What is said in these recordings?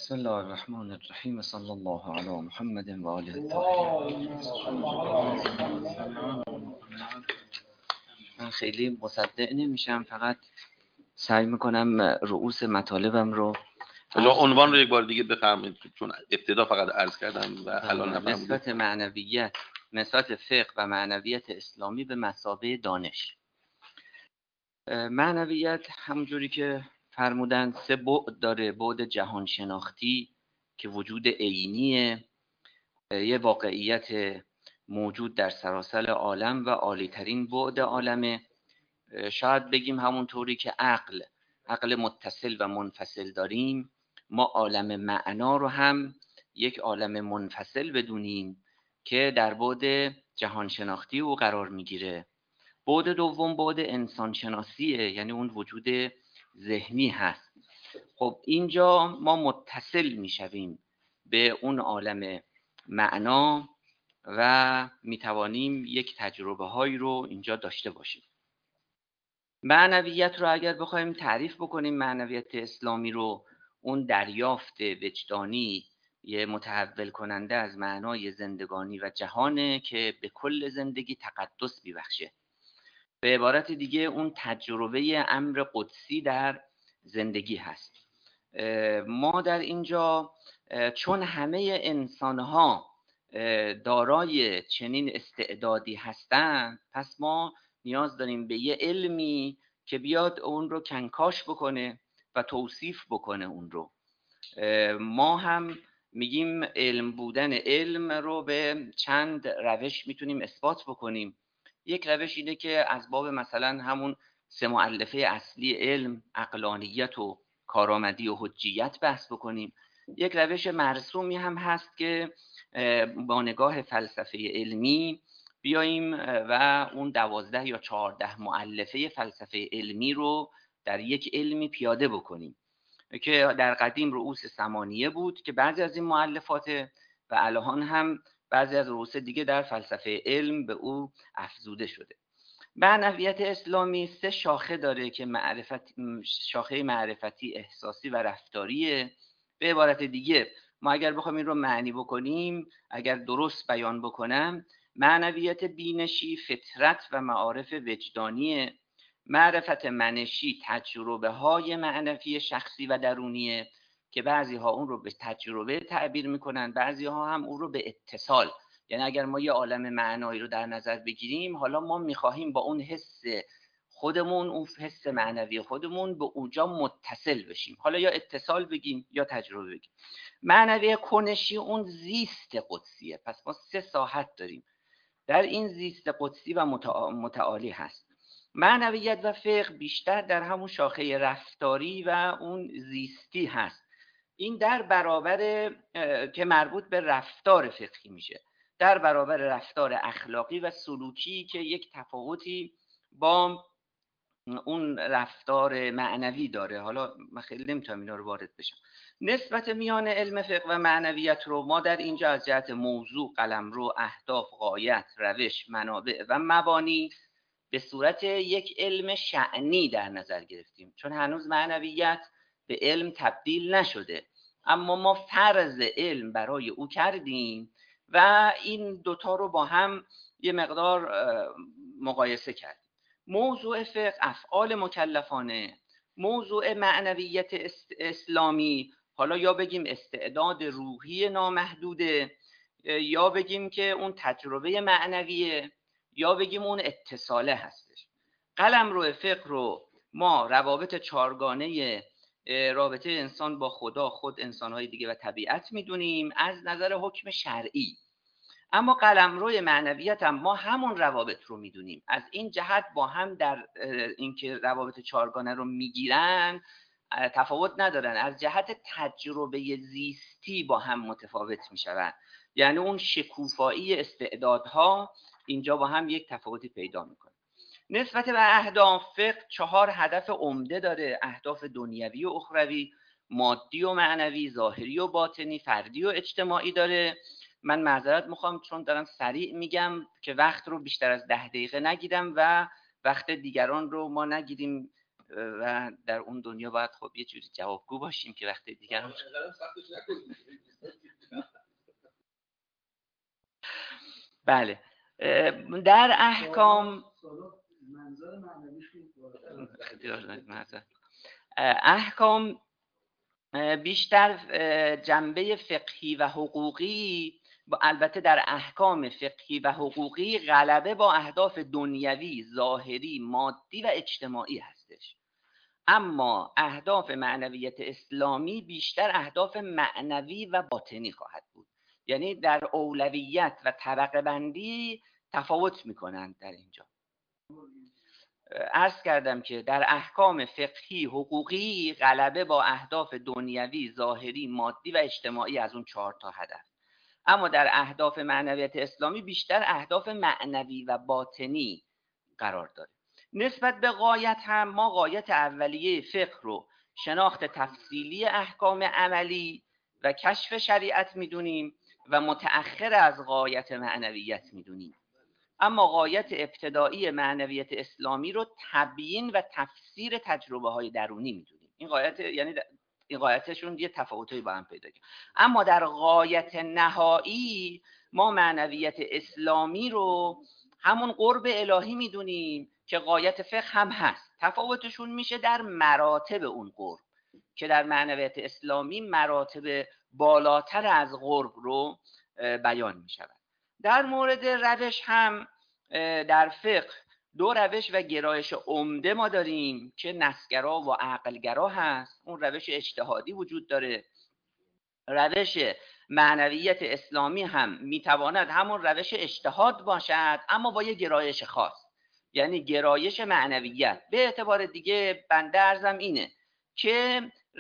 بسم الله الرحمن الرحیم. صلی الله علی محمد و آله الطاهرین. من خیلی مصدق نمیشم، فقط سعی میکنم رؤوس مطالبم رو عنوان رو یک بار دیگه بفرمایید، چون ابتدا فقط عرض کردم و الان نفهمیدم. نسبت معنویت، نسبت فقه و معنویت اسلامی به مثابه دانش. معنویت همونجوری که فرمودن سه بعد داره: بعد جهان شناختی که وجود عینیه، یه واقعیت موجود در سراسر عالم و عالی‌ترین بعد عالمه. شاید بگیم همونطوری که عقل متصل و منفصل داریم، ما عالم معنا رو هم یک عالم منفصل بدونیم که در بعد جهان شناختی او قرار میگیره. بعد دوم بعد انسان شناسیه، یعنی اون وجود ذهنی هست. خب اینجا ما متصل میشویم به اون عالم معنا و میتوانیم یک تجربه هایی رو اینجا داشته باشیم. معنویت رو اگر بخوایم تعریف بکنیم، معنویت اسلامی رو، اون دریافت وجدانی یه متحول کننده از معنای زندگانی و جهانه که به کل زندگی تقدس میبخشه. به عبارت دیگه اون تجربه امر قدسی در زندگی هست. ما در اینجا چون همه انسانها دارای چنین استعدادی هستند، پس ما نیاز داریم به یه علمی که بیاد اون رو کنکاش بکنه و توصیف بکنه اون رو. ما هم میگیم علم بودن علم رو به چند روش میتونیم اثبات بکنیم. یک روش اینه که از باب مثلا همون سه مؤلفه اصلی علم، عقلانیت و کارآمدی و حجیت بحث بکنیم. یک روش مرسومی هم هست که با نگاه فلسفه علمی بیاییم و اون 12 یا 14 مؤلفه فلسفه علمی رو در یک علمی پیاده بکنیم که در قدیم رؤوس ثمانیه بود که بعضی از این مؤلفات و الان هم بعضی از رؤوس دیگه در فلسفه علم به او افزوده شده. معنویت اسلامی سه شاخه داره که شاخه معرفتی، احساسی و رفتاریه. به عبارت دیگه ما اگر بخوایم این رو معنی بکنیم، اگر درست بیان بکنم، معنویت بینشی فطرت و معارف وجدانیه. معرفت منشی تجربه های معنوی شخصی و درونیه که بعضی ها اون رو به تجربه تعبیر میکنن، بعضی ها هم اون رو به اتصال. یعنی اگر ما یه عالم معنایی رو در نظر بگیریم، حالا ما میخواهیم با اون حس خودمون، اون حس معنوی خودمون به اونجا متصل بشیم، حالا یا اتصال بگیم یا تجربه بگیم. معنوی کنشی اون زیست قدسیه. پس ما سه ساحت داریم، در این زیست قدسی و متعالی هست. معنویت و فقه بیشتر در همون شاخه رفتاری و اون زیستی هست. این در برابر که مربوط به رفتار فقهی میشه، در برابر رفتار اخلاقی و سلوکی که یک تفاوتی با اون رفتار معنوی داره. حالا من خیلی نمیتونم اینا رو وارد بشم. نسبت میان علم فقه و معنویت رو ما در اینجا از جهت موضوع، قلمرو، اهداف، غایت، روش، منابع و مبانی به صورت یک علم شأنی در نظر گرفتیم، چون هنوز معنویت به علم تبدیل نشده، اما ما فرض علم برای او کردیم و این دوتا رو با هم یه مقدار مقایسه کردیم. موضوع فقه افعال مکلفانه، موضوع معنویت اسلامی حالا یا بگیم استعداد روحی نامحدوده، یا بگیم که اون تجربه معنویه، یا بگیم اون اتصاله هستش. قلمرو فقه رو ما روابط چارگانه رابطه انسان با خدا، خود، انسانهای دیگه و طبیعت میدونیم از نظر حکم شرعی. اما قلمروی معنویت هم ما همون روابط رو میدونیم. از این جهت با هم در اینکه روابط چارگانه رو میگیرن تفاوت ندارن، از جهت تجربه زیستی با هم متفاوت میشون. یعنی اون شکوفایی استعدادها اینجا با هم یک تفاوتی پیدا میکنه. نسبت به اهداف، فقه 4 هدف عمده داره: اهداف دنیوی و اخروی، مادی و معنوی، ظاهری و باطنی، فردی و اجتماعی داره. من معذرت میخوام چون دارم سریع میگم که وقت رو بیشتر از 10 دقیقه نگیرم و وقت دیگران رو ما نگیریم و در اون دنیا باید خب یه جوری جوابگو باشیم که وقتی دیگر بله. در احکام احکام بیشتر جنبه فقهی و حقوقی، البته در احکام فقهی و حقوقی غلبه با اهداف دنیوی، ظاهری، مادی و اجتماعی هستش. اما اهداف معنویت اسلامی بیشتر اهداف معنوی و باطنی خواهد بود. یعنی در اولویت و طبقه بندی تفاوت میکنند در اینجا. عرض کردم که در احکام فقهی حقوقی غلبه با اهداف دنیوی، ظاهری، مادی و اجتماعی از اون 4 تا هدف. اما در اهداف معنویت اسلامی بیشتر اهداف معنوی و باطنی قرار داره. نسبت به غایت هم ما غایت اولیه فقه رو شناخت تفصیلی احکام عملی و کشف شریعت میدونیم و متأخر از غایت معنویت میدونیم. اما غایت ابتدایی معنویت اسلامی رو تبیین و تفسیر تجربه های درونی میدونیم. این غایت، یعنی این غایتشون یه تفاوتایی با هم پیدا کرد. اما در غایت نهایی ما معنویت اسلامی رو همون قرب الهی میدونیم که غایت فقه هم هست. تفاوتشون میشه در مراتب اون قرب که در معنویت اسلامی مراتب بالاتر از قرب رو بیان میشود. در مورد روش هم در فقه 2 روش و گرایش عمده ما داریم که نصگرا و عقلگرا هست. اون روش اجتهادی وجود داره. روش معنویت اسلامی هم میتواند همون روش اجتهاد باشد اما با یه گرایش خاص، یعنی گرایش معنویت. به اعتبار دیگه بنده عرضم اینه که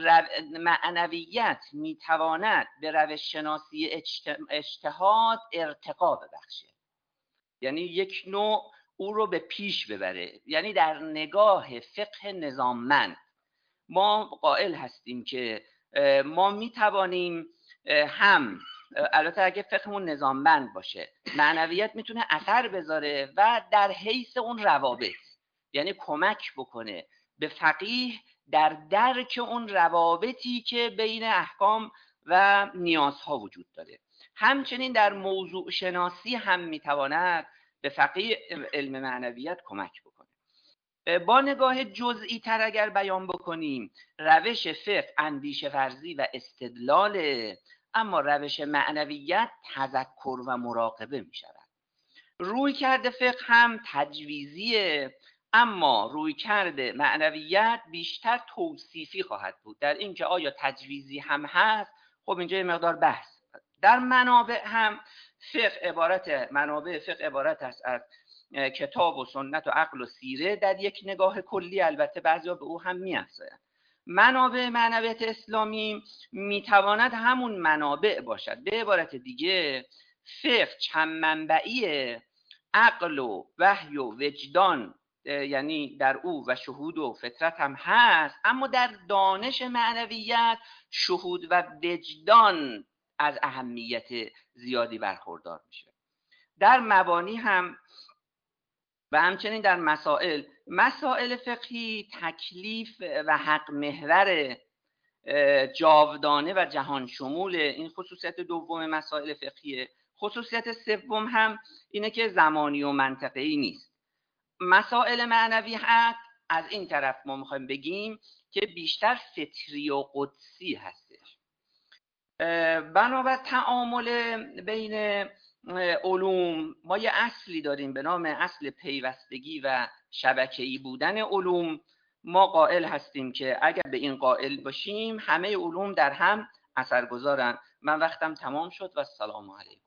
معنویت میتواند به روش شناسی اجتهاد ارتقا ببخشه، یعنی یک نوع او رو به پیش ببره. یعنی در نگاه فقه نظاممند ما قائل هستیم که ما میتوانیم هم، البته اگه فقهمون نظاممند باشه، معنویت میتونه اثر بذاره و در حیث اون روابط، یعنی کمک بکنه به فقیه در درک اون روابطی که بین احکام و نیازها وجود داره. همچنین در موضوع شناسی هم میتواند به فقیه علم معنویت کمک بکنه. با نگاه جزئی تر اگر بیان بکنیم، روش فقه اندیشه ورزی و استدلاله، اما روش معنویت تذکر و مراقبه می شود. روی کرده فقه هم تجویزیه، اما روی کرده معنویت بیشتر توصیفی خواهد بود. در این که آیا تجویزی هم هست، خب اینجا یه مقدار بحث. در منابع هم منابع فقه عبارت است از کتاب و سنت و عقل و سیره در یک نگاه کلی، البته بعضیا به او هم می‌افزایند. منابع معنویت اسلامی میتواند همون منابع باشد. به عبارت دیگه فقه چند منبعی عقل و وحی و وجدان، یعنی در او و شهود و فطرت هم هست، اما در دانش معنویت شهود و وجدان از اهمیت زیادی برخوردار میشه. در مبانی هم و همچنین در مسائل فقهی تکلیف و حق محور جاودانه و جهان شمول، این خصوصیت دوم مسائل فقهیه. خصوصیت سوم هم اینه که زمانی و منطقه‌ای نیست. مسائل معنویت از این طرف ما میخوایم بگیم که بیشتر فطری و قدسی هستش. بنابر تعامل بین علوم ما یه اصلی داریم به نام اصل پیوستگی و شبکه‌ای بودن علوم. ما قائل هستیم که اگر به این قائل باشیم همه علوم در هم اثرگذارن. من وقتم تمام شد و السلام علیکم.